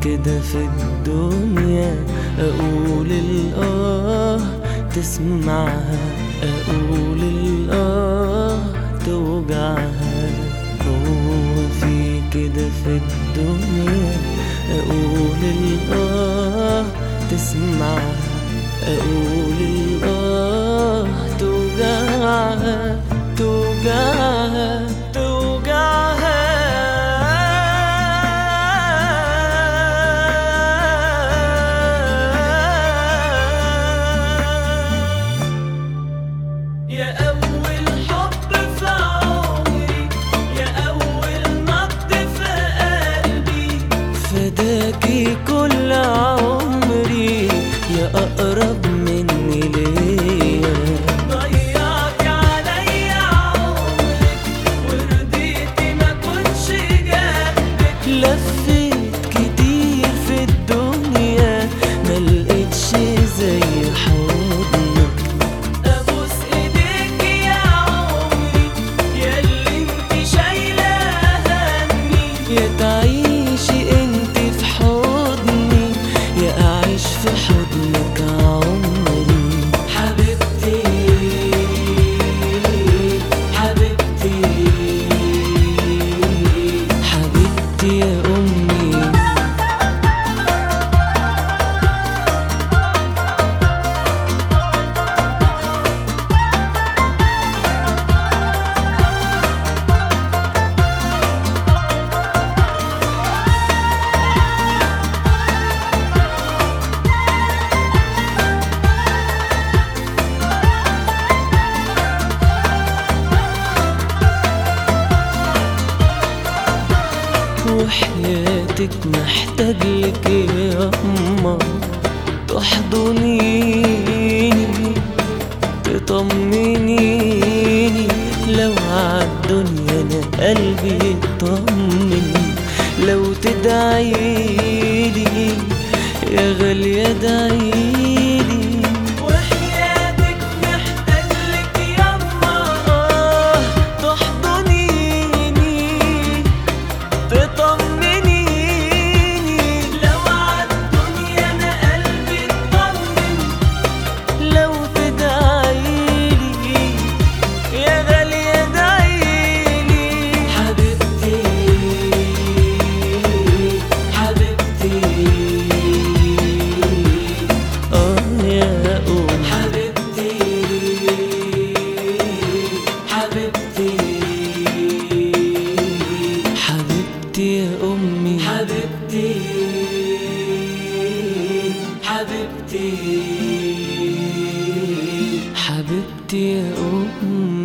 كده في الدنيا أقول الآه تسمعها، أقول الآه توجعها. هو في كده في الدنيا أقول الآه تسمعها، أقول الآه توجعها توجعها توجعها. يا أول حب في عمري، يا أول نبض في قلبي، فداكي كل عمري يا أقرب مني ليا. ضيعتي عليا عمرك ورضيتي ما كنش جنبك. لفيت كتير في الدنيا ملقتش زي حضنك. أبوس إيديك يا عمري ياللي انتي شايلة همي. يا تعيشي انت في حضني يا أعيش في حضنك عمري. حبيبتي حبيبتي حبيبتي يا أمي. وحياتك محتاجلك يا أما تحضنيني تطمنيني. لو عالدنيا أنا قلبي يطمن، لو تدعيلي يا غالية ادعيلي. وحياتك محتاجلك يما تحضنيني تطمنيني. لو عالدنيا أنا قلبي اطمن، لو تدعيلي يا غالية ادعيلي. حبيبتي حبيبتي يا أم حبيبتي حبيبتي حبيبتي يا أمي. حبيبتي حبيبتي حبيبتي يا أمي.